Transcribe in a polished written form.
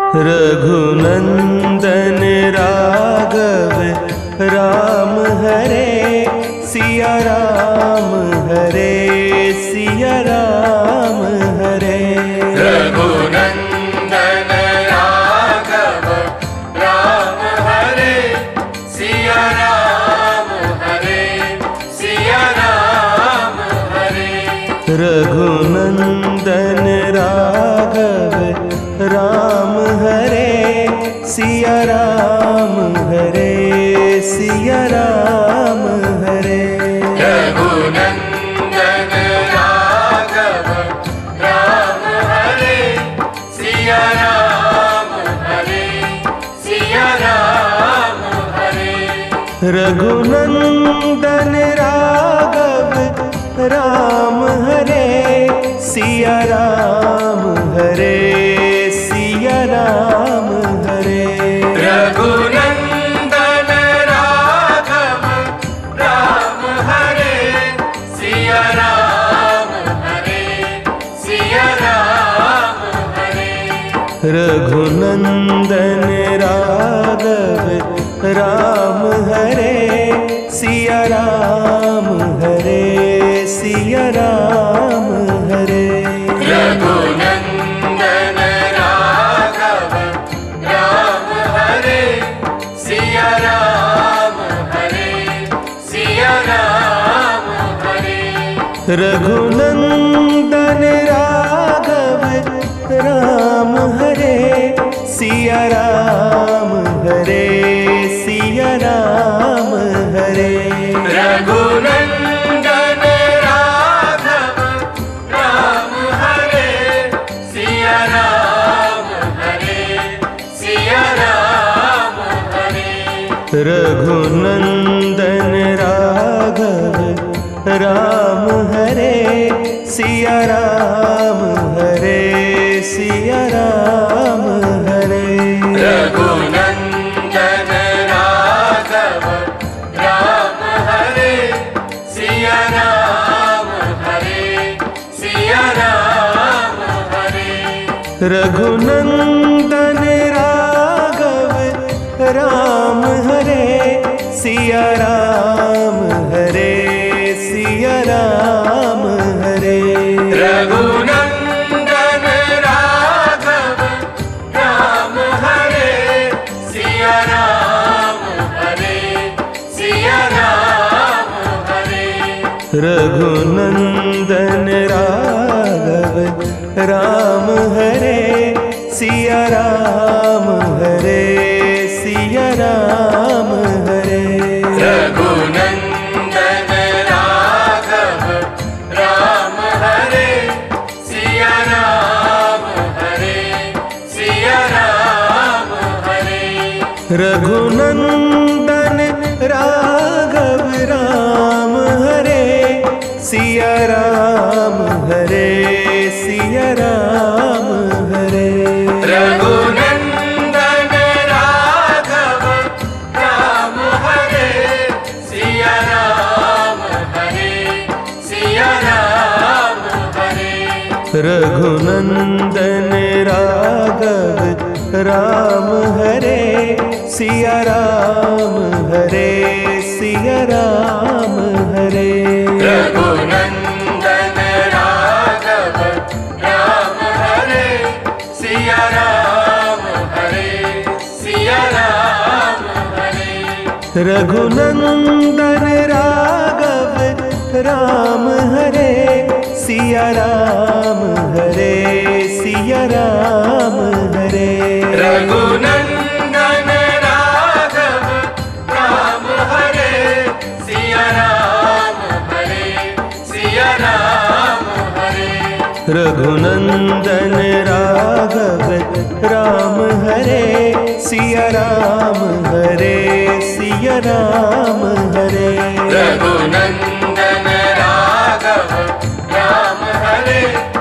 Raghunandan Raghav Ram Hare Siya Ram Hare Siya Ram Hare. Raghunandan Raghav Ram Hare Siya Ram Hare Siya Ram Hare. Raghunandan Raghav Ram Hare Siya Ram Hare Siya Ram Hare. Raghunandan Raghav Ram Hare Siya Ram Hare Siya Ram Hare. Raghunandan Raghav Ram Hare Siya Ram Hare Siya Ram Hare. Raghunandan Raghav Ram Hare Siya Ram Hare Siya Ram Hare. Raghunandan Raghav Ram Hare Siya Ram Hare Siya Ram Hare. Raghunandan Raghav Ram Hare Siya Ram Hare Siya Ram Hare. Raghunandan Raghav Ram Hare Siya Ram Hare Siya Ram Hare. Raghunandan Raghav Ram Hare Siya Ram Hare Siya Ram Hare. Raghunandan Raghav Ram Hare Siya Ram Hare Siya Ram Hare. Raghunandan Raghav Ram Hare Siya Ram Hare Siya Ram Hare. Raghunandan Raghav Ram Hare Siya Ram Hare Siya Ram Hare. Raghunandan Raghav Ram Hare Siya Ram Hare Siya Ram Hare. Raghunandan Raghav Ram Hare Siya Ram Hare Siya Ram Hare. Raghunandan Raghav Ram Hare Siya Ram Hare Siya Ram Hare. Raghunandan Raghav Ram Hare Siya Ram Hare Siya Ram Hare. Raghunandan Raghav Ram Hare Siya Ram Hare Siya Ram Hare. Raghunandan Raghav Ram Hare Siya Ram Hare Siya Ram Hare. Raghunandan Raghav Ram Hare Siya Ram Hare Siya Ram Hare. Raghunandan Raghav Ram Hare Siya Ram Hare Siya Ram Hare. Raghunandan Raghav Ram Hare Siya Ram Hare Siya Ram Hare. Raghunandan Raghav Ram Hare Siya Ram Hare Siya Ram Hare. Raghunandan Raghav Ram Hare